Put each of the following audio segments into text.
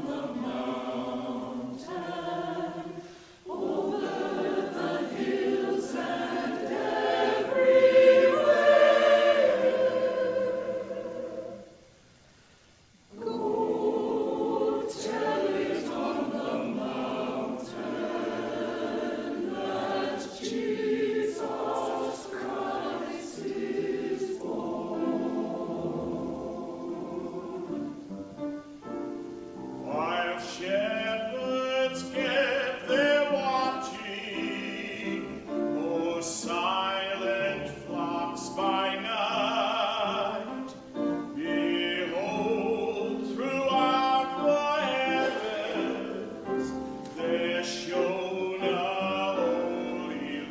Shepherds kept their watching, O silent flocks by night. Behold, throughout the heavens there shone a holy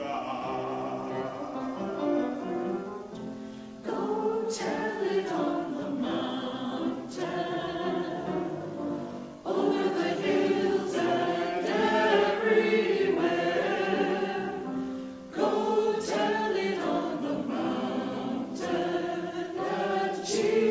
light. Go tell it on the mountain, over the hills and everywhere. Go tell it on the mountain that Jesus